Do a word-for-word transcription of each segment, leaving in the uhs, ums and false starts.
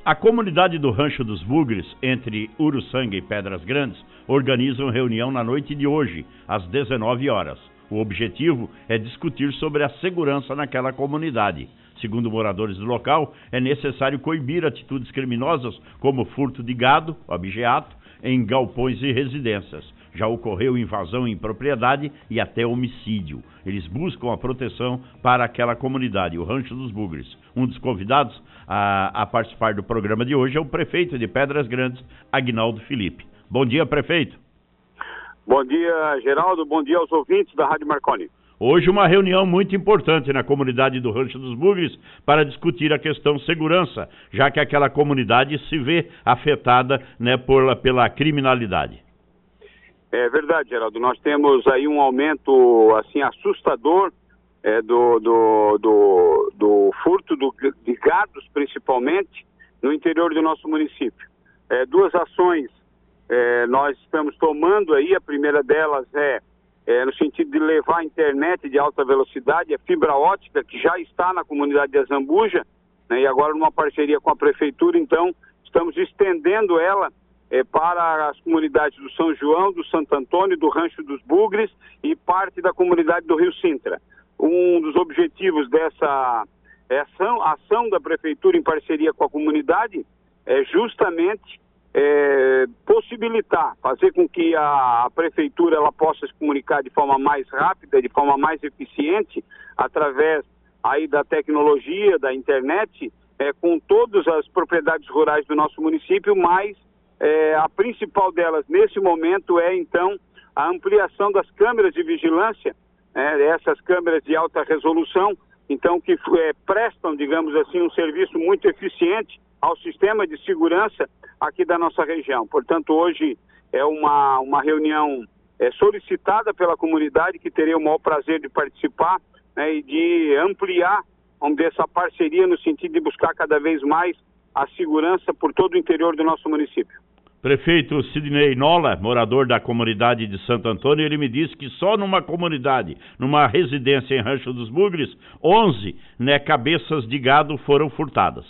A comunidade do Rancho dos Bugres, entre Uruçanga e Pedras Grandes, organiza uma reunião na noite de hoje, às dezenove horas. O objetivo é discutir sobre a segurança naquela comunidade. Segundo moradores do local, é necessário coibir atitudes criminosas como furto de gado, abigeato, em galpões e residências. Já ocorreu invasão em propriedade e até homicídio. Eles buscam a proteção para aquela comunidade, o Rancho dos Bugres. Um dos convidados a, a participar do programa de hoje é o prefeito de Pedras Grandes, Aguinaldo Felipe. Bom dia, prefeito. Bom dia, Geraldo. Bom dia aos ouvintes da Rádio Marconi. Hoje uma reunião muito importante na comunidade do Rancho dos Bugres para discutir a questão segurança, já que aquela comunidade se vê afetada, né, por, pela criminalidade. É verdade, Geraldo. Nós temos aí um aumento assim assustador é, do, do, do, do furto do, de gados, principalmente, no interior do nosso município. É, duas ações é, nós estamos tomando aí. A primeira delas é, é no sentido de levar a internet de alta velocidade, a fibra ótica, que já está na comunidade de Azambuja, né, e agora numa parceria com a prefeitura, então, estamos estendendo ela É, para as comunidades do São João, do Santo Antônio, do Rancho dos Bugres e parte da comunidade do Rio Sintra. Um dos objetivos dessa ação, ação da Prefeitura em parceria com a comunidade é justamente é, possibilitar, fazer com que a, a Prefeitura ela possa se comunicar de forma mais rápida, de forma mais eficiente, através aí da tecnologia, da internet, é, com todas as propriedades rurais do nosso município, mas É, a principal delas nesse momento é então a ampliação das câmeras de vigilância, é, essas câmeras de alta resolução, então que é, prestam, digamos assim, um serviço muito eficiente ao sistema de segurança aqui da nossa região. Portanto, hoje é uma, uma reunião é, solicitada pela comunidade, que terei o maior prazer de participar, né, e de ampliar, vamos dizer, essa parceria no sentido de buscar cada vez mais a segurança por todo o interior do nosso município. Prefeito Sidney Nola, morador da comunidade de Santo Antônio, ele me disse que só numa comunidade, numa residência em Rancho dos Bugres, onze, né, cabeças de gado foram furtadas.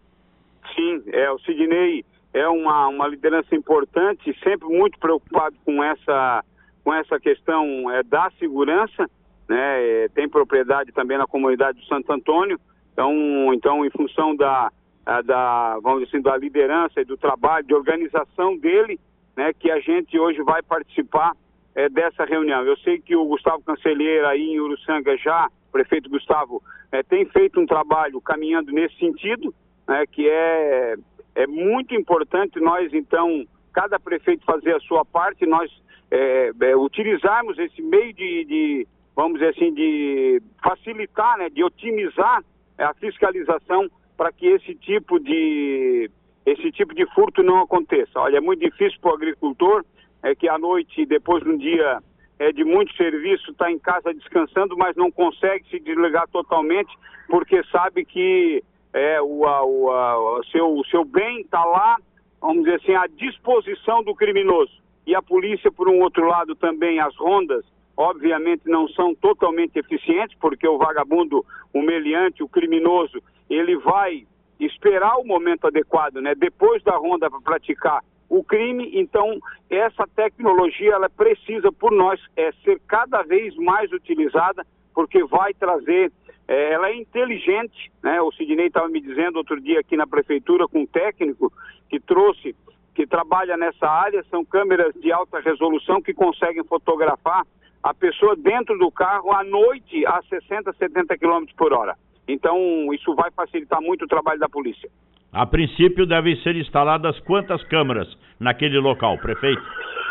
Sim, é, o Sidney é uma, uma liderança importante, sempre muito preocupado com essa, com essa questão é, da segurança, né, é, tem propriedade também na comunidade do Santo Antônio, então, então em função da da, vamos dizer assim, da liderança e do trabalho, de organização dele, né, que a gente hoje vai participar é, dessa reunião. Eu sei que o Gustavo Cancelheira aí em Uruçanga já, o prefeito Gustavo, é, tem feito um trabalho caminhando nesse sentido, né, que é, é muito importante nós, então, cada prefeito fazer a sua parte, nós é, é, utilizarmos esse meio de, de, vamos dizer assim, de facilitar, né, de otimizar a fiscalização para que esse tipo de esse tipo de furto não aconteça. Olha, é muito difícil para o agricultor é, que à noite, depois de um dia é, de muito serviço, está em casa descansando, mas não consegue se desligar totalmente, porque sabe que é, o, a, o, a, o, seu, o seu bem está lá, vamos dizer assim, à disposição do criminoso. E a polícia, por um outro lado, também, as rondas, obviamente não são totalmente eficientes, porque o vagabundo, o meliante, o criminoso, ele vai esperar o momento adequado, né? Depois da ronda para praticar o crime. Então, essa tecnologia, ela precisa, por nós, é, ser cada vez mais utilizada, porque vai trazer, é, ela é inteligente, né? O Sidney estava me dizendo outro dia aqui na prefeitura, com um técnico que trouxe, que trabalha nessa área, são câmeras de alta resolução que conseguem fotografar a pessoa dentro do carro à noite a sessenta, setenta quilômetros por hora. Então, isso vai facilitar muito o trabalho da polícia. A princípio, devem ser instaladas quantas câmeras naquele local, prefeito?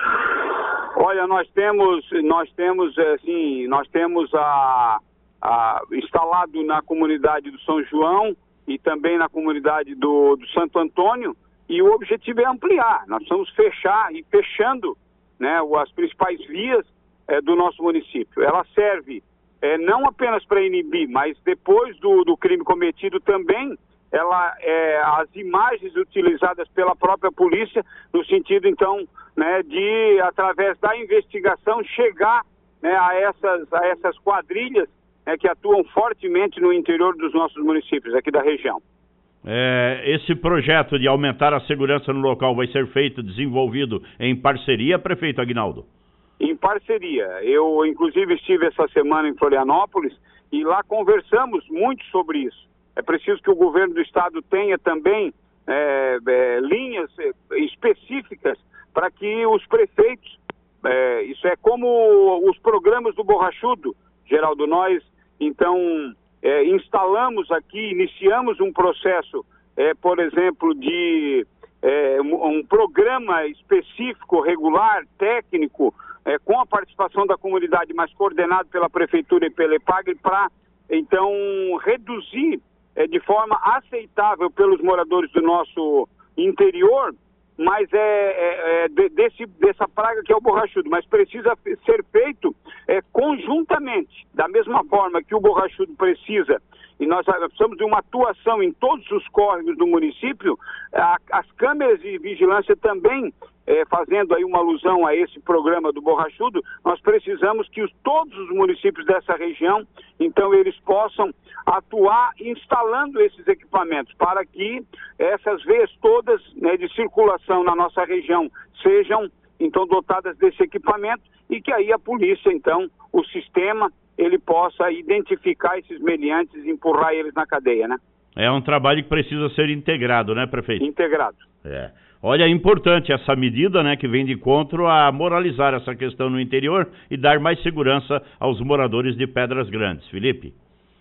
Olha, nós temos, nós temos, assim, nós temos a, a, instalado na comunidade do São João e também na comunidade do, do Santo Antônio, e o objetivo é ampliar. Nós vamos fechar e fechando, né, as principais vias é, do nosso município. Ela serve É, não apenas para inibir, mas depois do, do crime cometido também, ela, é, as imagens utilizadas pela própria polícia, no sentido, então, né, de, através da investigação, chegar, né, a, essas, a essas quadrilhas, né, que atuam fortemente no interior dos nossos municípios, aqui da região. É, esse projeto de aumentar a segurança no local vai ser feito, desenvolvido em parceria, prefeito Aguinaldo? Em parceria. Eu, inclusive, estive essa semana em Florianópolis e lá conversamos muito sobre isso. É preciso que o governo do estado tenha também é, é, linhas específicas para que os prefeitos, é, isso é como os programas do Borrachudo, Geraldo, nós, então, é, instalamos aqui, iniciamos um processo, é, por exemplo, de é, um, um programa específico, regular, técnico, é, com a participação da comunidade, mas coordenado pela Prefeitura e pela EPAGRE, para, então, reduzir é, de forma aceitável pelos moradores do nosso interior, mas é, é, é de, desse, dessa praga que é o borrachudo, mas precisa ser feito é, conjuntamente, da mesma forma que o borrachudo precisa, e nós precisamos de uma atuação em todos os córregos do município, a, as câmeras de vigilância também, é, fazendo aí uma alusão a esse programa do borrachudo, nós precisamos que os, todos os municípios dessa região, então eles possam atuar instalando esses equipamentos, para que essas veias todas, né, de circulação na nossa região sejam então dotadas desse equipamento e que aí a polícia, então, o sistema, ele possa identificar esses meliantes e empurrar eles na cadeia, né? É um trabalho que precisa ser integrado, né, prefeito? Integrado. É. Olha, é importante essa medida, né, que vem de encontro a moralizar essa questão no interior e dar mais segurança aos moradores de Pedras Grandes. Felipe?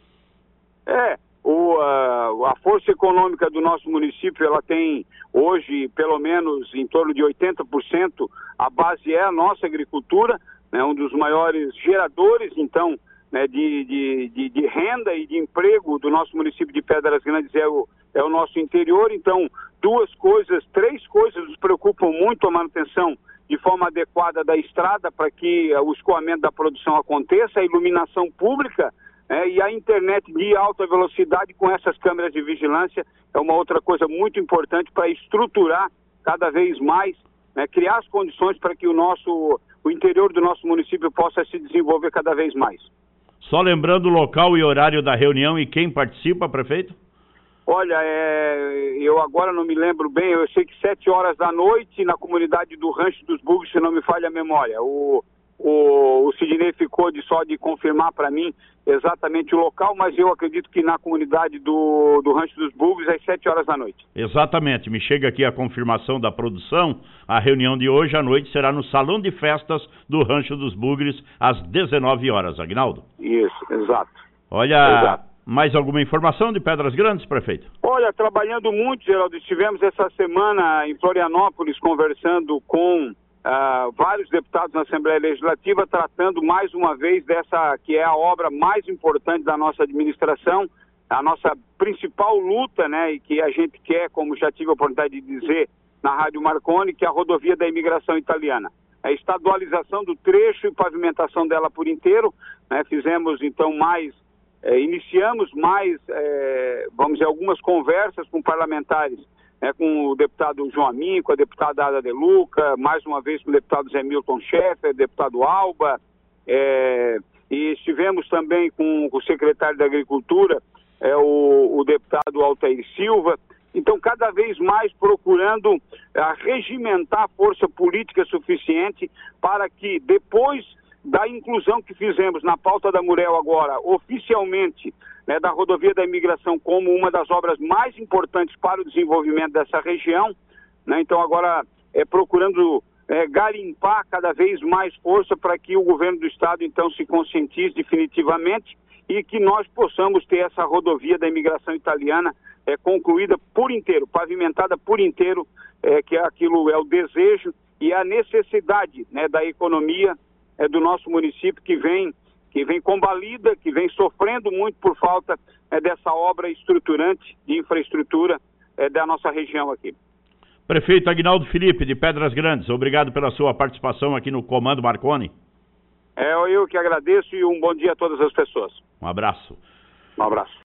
É, o, uh, a força econômica do nosso município, ela tem hoje pelo menos em torno de oitenta por cento, a base é a nossa agricultura, né, um dos maiores geradores, então, né, de, de, de, de renda e de emprego do nosso município de Pedras Grandes é o, é o nosso interior. Então, duas coisas, três coisas nos preocupam muito: a manutenção de forma adequada da estrada para que uh, o escoamento da produção aconteça, a iluminação pública, É, e a internet de alta velocidade com essas câmeras de vigilância é uma outra coisa muito importante para estruturar cada vez mais, né, criar as condições para que o nosso, o interior do nosso município possa se desenvolver cada vez mais. Só lembrando o local e horário da reunião e quem participa, prefeito? Olha, é, eu agora não me lembro bem, eu sei que sete horas da noite na comunidade do Rancho dos Bugres, se não me falha a memória. O... O, o Sidney ficou de só de confirmar para mim exatamente o local, mas eu acredito que na comunidade do, do Rancho dos Bugres, às sete horas da noite. Exatamente, me chega aqui a confirmação da produção. A reunião de hoje à noite será no Salão de Festas do Rancho dos Bugres, às dezenove horas, Aguinaldo. Isso, exato. Olha, exato. Mais alguma informação de Pedras Grandes, prefeito? Olha, trabalhando muito, Geraldo, estivemos essa semana em Florianópolis conversando com Uh, vários deputados na Assembleia Legislativa, tratando mais uma vez dessa que é a obra mais importante da nossa administração, a nossa principal luta, né, e que a gente quer, como já tive a oportunidade de dizer na Rádio Marconi, que é a rodovia da imigração italiana. A estadualização do trecho e pavimentação dela por inteiro, né, fizemos então mais, eh, iniciamos mais, eh, vamos dizer, algumas conversas com parlamentares, É, com o deputado João Amin, com a deputada Ada De Luca, mais uma vez com o deputado Zé Milton Schaeffer, deputado Alba, é, e estivemos também com, com o secretário da Agricultura, é, o, o deputado Altair Silva. Então, cada vez mais procurando a regimentar a força política suficiente para que, depois da inclusão que fizemos na pauta da Murel agora, oficialmente, né, da rodovia da imigração como uma das obras mais importantes para o desenvolvimento dessa região, né, então agora é procurando é, garimpar cada vez mais força para que o governo do estado então se conscientize definitivamente e que nós possamos ter essa rodovia da imigração italiana é, concluída por inteiro, pavimentada por inteiro, é, que aquilo é o desejo e a necessidade, né, da economia é, do nosso município, que vem que vem combalida, que vem sofrendo muito por falta é, dessa obra estruturante de infraestrutura é, da nossa região aqui. Prefeito Aguinaldo Felipe, de Pedras Grandes, obrigado pela sua participação aqui no Comando Marconi. É eu que agradeço e um bom dia a todas as pessoas. Um abraço. Um abraço.